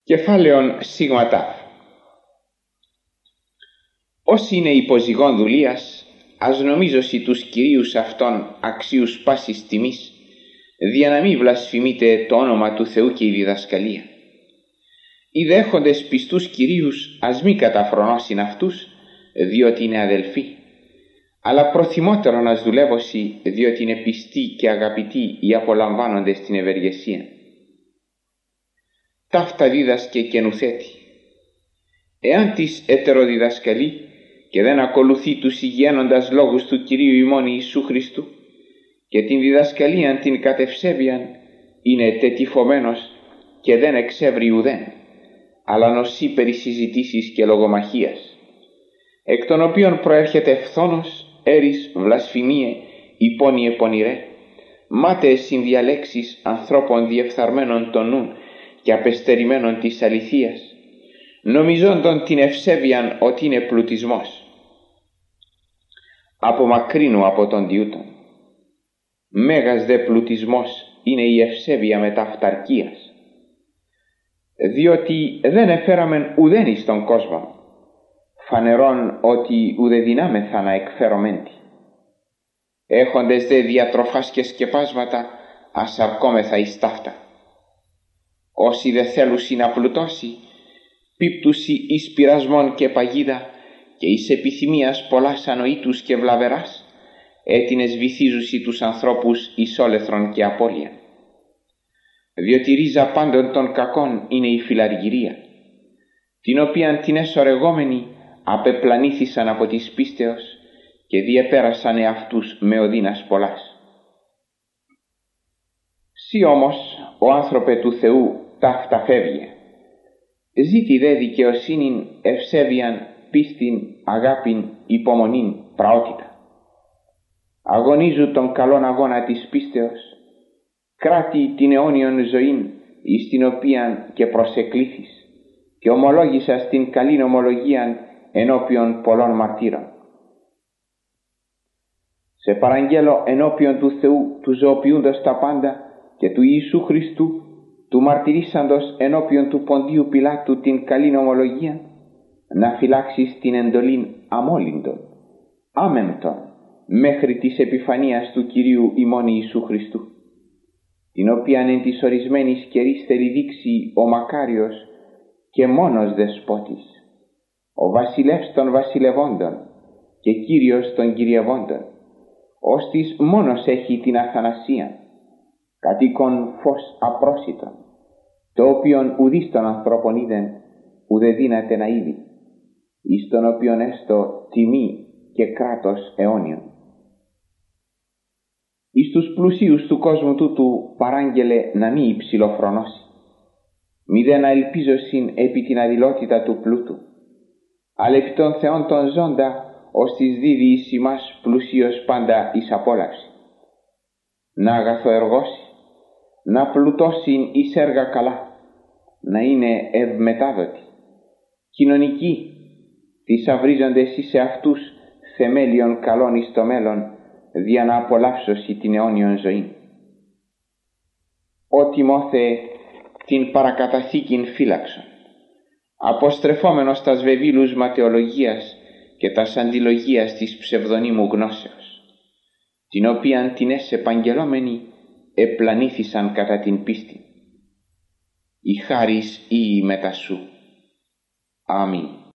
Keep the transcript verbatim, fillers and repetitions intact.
Κεφάλαιον σίγματα. Όσοι είναι υποζυγών δουλείας, ας νομίζωσι τους κυρίους αυτών αξίους πάσης τιμής, δια να μην βλασφημείτε το όνομα του Θεού και η διδασκαλία. Οι δέχοντες πιστούς κυρίους ας μη καταφρονώσιν αυτούς, διότι είναι αδελφοί, αλλά προθυμότερον ας δουλεύωσι, διότι είναι πιστοί και αγαπητοί οι απολαμβάνοντες την ευεργεσία. Ταύτα δίδασκε και νουθέτη. Εάν της ετεροδιδασκαλεί και δεν ακολουθεί τους υγιένοντας λόγους του Κυρίου ημών Ιησού Χριστού και την διδασκαλίαν την κατευσέβιαν, είναι τετυφωμένος και δεν εξεύρει ουδέν, αλλά νοσεί περί συζητήσεις και λογομαχίας, εκ των οποίων προέρχεται φθόνος, έρης, βλασφημίε, υπόνοιε πονηρέ, μάταιες συνδιαλέξεις ανθρώπων διεφθαρμένων των νουν και απεστερημένων της αληθείας, νομιζόντων την ευσέβειαν ότι είναι πλουτισμός. Απομακρύνου από τον τιούτον. Μέγας δε πλουτισμός είναι η ευσέβεια μεταυταρκίας, διότι δεν εφέραμεν ουδέν εις τον κόσμο, φανερόν ότι ουδε δυνάμεθα να εκφέρωμέντι. Έχοντες δε διατροφάς και σκεπάσματα, ασαρκόμεθα εις ταύτα. Όσοι δε θέλουσι να πλουτώσει, πίπτουσι εις πειρασμόν και παγίδα και εις επιθυμίας πολλάς ανοήτους και βλαβεράς, έτινες βυθίζουσι τους ανθρώπους εις όλεθρον και απώλεια. Διότι ρίζα πάντων των κακών είναι η φιλαργυρία, την οποίαν την εσωρεγόμενοι απεπλανήθησαν από της πίστεως και διεπέρασαν εαυτούς με οδύνας πολλάς. Σύ όμως, ο άνθρωπε του Θεού, ταύτα φεύγε. Ζήτη δε δικαιοσύνην, ευσέβειαν, πίστην, αγάπην, υπομονήν, πραότητα. Αγωνίζου τον καλόν αγώνα της πίστεως, κράτη την αιώνιον ζωήν, εις την οποίαν και προσεκλήθης, και ομολόγησας την καλήν ομολογίαν ενώπιον πολλών μαρτύρων. Σε παραγγέλω ενώπιον του Θεού, του ζωοποιούντος τα πάντα, και του Ιησού Χριστού, του μαρτυρήσαντος ενώπιον του Ποντίου Πιλάτου την καλήν ομολογία, να φυλάξεις την εντολήν αμόλυντον, άμεμπτον, μέχρι της επιφανείας του Κυρίου ημών Ιησού Χριστού, την οποίαν εν της ορισμένης καιρής θέλει δείξει ο μακάριος και μόνος δεσπότης, ο βασιλεύς των βασιλευόντων και Κύριος των κυριευόντων, ώστις μόνος έχει την αθανασία, κατοίκον φως απρόσιτον, το οποίον ουδείς των ανθρώπων είδεν, ουδε δύναται να είδει, εις τον οποίον έστω τιμή και κράτος αιώνιον. Εις τους πλουσίους του κόσμου τούτου παράγγελε να μη υψηλοφρονώσει, μη δε να ελπίζωσιν επί την αδειλότητα του πλούτου, αλλά επί των Θεών των ζώντα, ώστις δίδει εις ημάς πλουσίως πάντα εις απόλαυση. Να αγαθοεργώσει, να πλουτώσιν εις έργα καλά, να είναι ευμετάδοτη, κοινωνική, θησαυρίζοντες εις εαυτούς θεμέλιον καλών εις το μέλλον, δια να απολαύσωσι την αιώνιον ζωή. Ω Τιμόθε, την παρακαταθήκην φύλαξον, αποστρεφόμενος τας βεβήλους ματαιολογίας και τας αντιλογίας της ψευδονίμου γνώσεως, την οποίαν την ες επαγγελόμενοι επλανήθησαν κατά την πίστη. Η χάρις ή η μετασού. Αμήν.